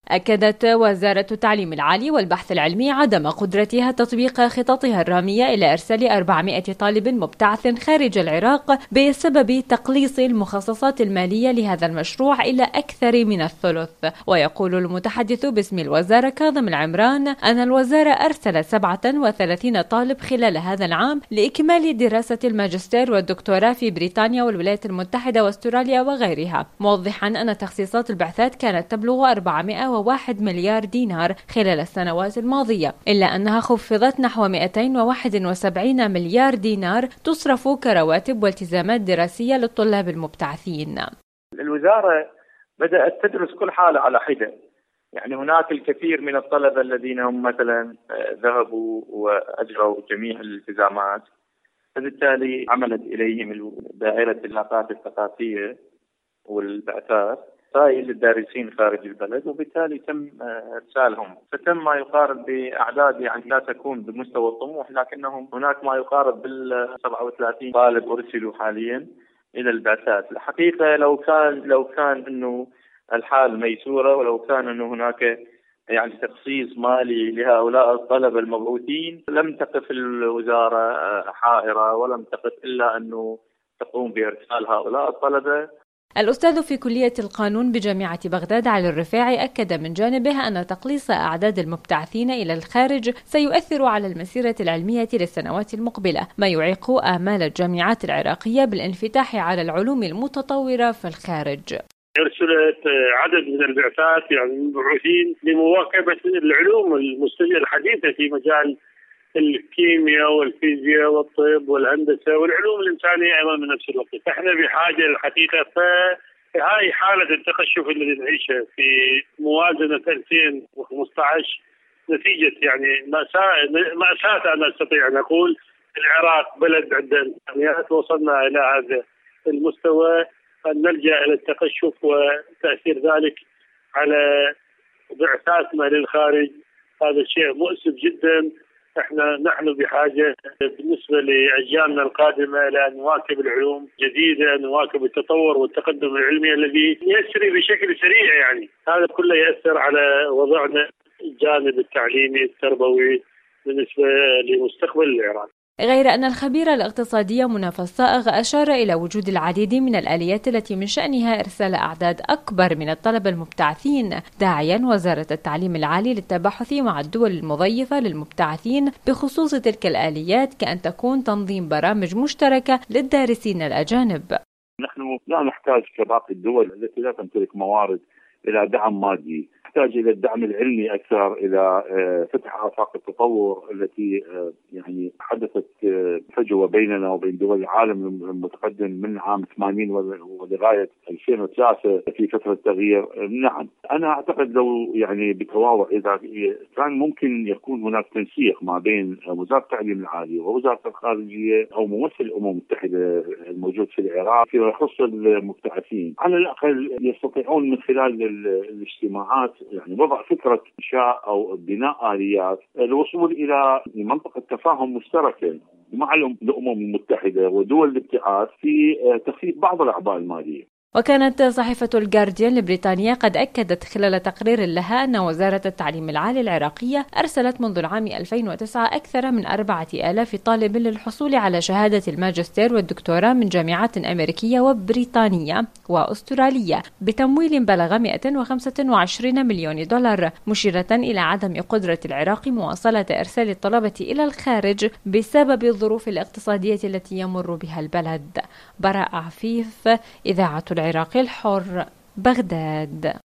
أكدت وزارة التعليم العالي والبحث العلمي عدم قدرتها تطبيق خططها الرامية إلى إرسال 400 طالب مبتعث خارج العراق بسبب تقليص المخصصات المالية لهذا المشروع إلى أكثر من الثلث. ويقول المتحدث باسم الوزارة كاظم العمران أن الوزارة أرسلت 37 طالب خلال هذا العام لإكمال دراسة الماجستير والدكتوراه في بريطانيا والولايات المتحدة واستراليا وغيرها، موضحا أن تخصيصات البعثات كانت تبلغ 401 مليار دينار خلال السنوات الماضية، إلا أنها خفضت نحو 271 مليار دينار تصرف كرواتب والتزامات دراسية للطلاب المبتعثين. الوزارة بدأت تدرس كل حالة على حدة، يعني هناك الكثير من الطلبة الذين هم مثلا ذهبوا وأجروا جميع الالتزامات، فبالتالي عملت إليهم دائرة العلاقات الثقافية والبعثات رسائل للدارسين خارج البلد، وبالتالي تم إرسالهم، فتم ما يقارب بأعداد يعني لا تكون بمستوى الطموح، لكنهم هناك ما يقارب بال 37 طالب أرسلوا حاليا إلى البعثات. الحقيقة لو كان إنه الحال ميسورة، ولو كان إنه هناك يعني تخصيص مالي لهؤلاء الطلبة المبعوثين، لم تقف الوزارة حائرة ولم تقف إلا أنه تقوم بإرسال هؤلاء الطلبة. الأستاذ في كلية القانون بجامعة بغداد علي الرفاعي أكد من جانبه أن تقليص أعداد المبتعثين إلى الخارج سيؤثر على المسيرة العلمية للسنوات المقبلة، ما يعيق آمال الجامعات العراقية بالانفتاح على العلوم المتطورة في الخارج. أرسلت عدد من البعثات يعني المبعوثين لمواكبة العلوم الحديثة في مجال الكيمياء والفيزياء والطب والهندسة والعلوم الإنسانية أيضا من نفس الوقت. فإحنا بحاجة الحقيقة، فهاي حالة التقشف الذي نعيشها في موازنة 2015 نتيجة يعني مأساة أنا أستطيع أن أقول. العراق بلد عنده إمكانيات، وصلنا إلى هذا المستوى أن نلجأ إلى التقشف وتأثير ذلك على بعثاتنا للخارج. هذا الشيء مؤسف جدا. نحن بحاجة بالنسبة لأجيالنا القادمة إلى أن نواكب العلوم الجديدة، نواكب التطور والتقدم العلمي الذي يسري بشكل سريع. يعني هذا كله يأثر على وضعنا الجانب التعليمي التربوي بالنسبة لمستقبل العراق. غير أن الخبير الاقتصادي مناف الصائغ أشار إلى وجود العديد من الآليات التي من شأنها إرسال أعداد أكبر من الطلبة المبتعثين، داعيا وزارة التعليم العالي للتباحث مع الدول المضيفة للمبتعثين بخصوص تلك الآليات، كأن تكون تنظيم برامج مشتركة للدارسين الأجانب. نحن لا نحتاج كباقي الدول التي لا تمتلك موارد إلى دعم مادي، نحتاج إلى الدعم العلمي أكثر، إلى فتح آفاق التطور التي يعني حدثت فجوة بيننا وبين دول العالم المتقدم من عام 80 ولغاية 2003 في فترة تغيير. نعم، أنا أعتقد لو يعني بتواضع إذا كان ممكن يكون هناك تنسيق ما بين وزارة التعليم العالي ووزارة الخارجية أو ممثل الأمم المتحدة الموجود في العراق فيما يخص المبتعثين، على الأقل يستطيعون من خلال الاجتماعات يعني وضع فكرة إنشاء أو بناء آليات الوصول إلى منطقة تفاهم مشتركة مع الأمم المتحدة ودول الابتعاث في تخفيف بعض الأعباء المالية. وكانت صحيفة الجارديان البريطانية قد أكدت خلال تقرير لها أن وزارة التعليم العالي العراقية أرسلت منذ العام 2009 أكثر من 4000 طالب للحصول على شهادة الماجستير والدكتوراه من جامعات أمريكية وبريطانية وأسترالية بتمويل بلغ 125 مليون دولار، مشيرة إلى عدم قدرة العراق مواصلة إرسال الطلبة إلى الخارج بسبب الظروف الاقتصادية التي يمر بها البلد. براء عفيف، إذاعة العراق الحر، بغداد.